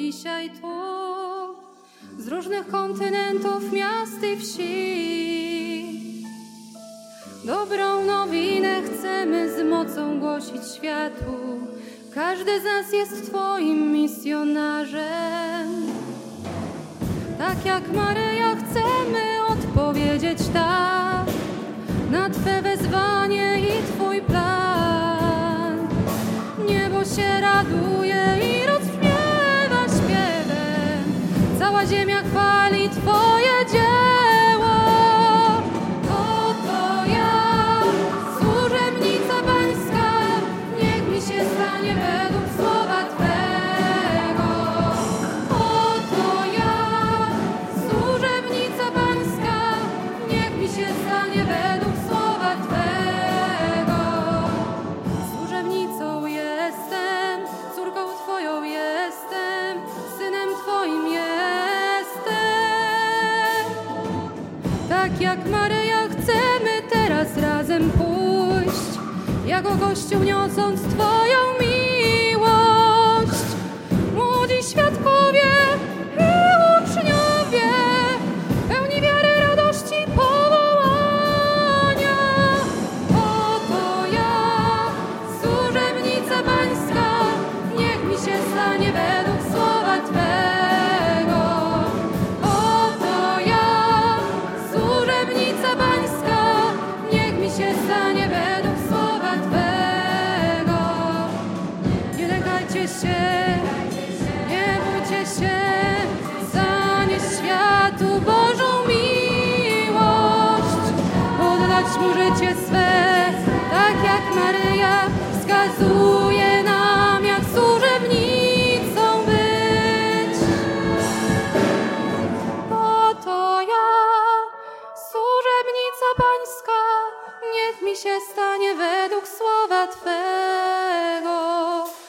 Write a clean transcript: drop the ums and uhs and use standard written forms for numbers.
dzisiaj tu, z różnych kontynentów, miast i wsi. Dobrą nowinę chcemy z mocą głosić światu. Każdy z nas jest Twoim misjonarzem. Tak jak Maryja chcemy odpowiedzieć tak na Twe wezwanie i Twój plan. Niebo się raduje i rozśpiewa śpiewem, cała ziemia chwali Twoje dzieło. Oto ja, służebnica Pańska, niech mi się stanie według słowa Twego. Oto ja, służebnica Pańska, niech mi się stanie według słowa Twego. Służebnicą jestem, córką Twoją jestem, synem Twoim jestem. Tak jak Maryja chcemy teraz razem pójść, jako Kościół niosąc Twoją miłość. Młodzi świadkowie i uczniowie, pełni wiary, radości, powołania. Oto ja, służebnica Pańska, niech mi się stanie według słowa Twego. Oto ja, służebnica Pańska, niech mi się stanie według słowa Twego. Nie lękajcie się, nie bójcie się, zanieść światu Bożą miłość, oddać Mu życie swe, tak jak Maryja wskazuje nam, jak służebnicą być. Oto ja, służebnica Pańska, niech mi się stanie według słowa Twego.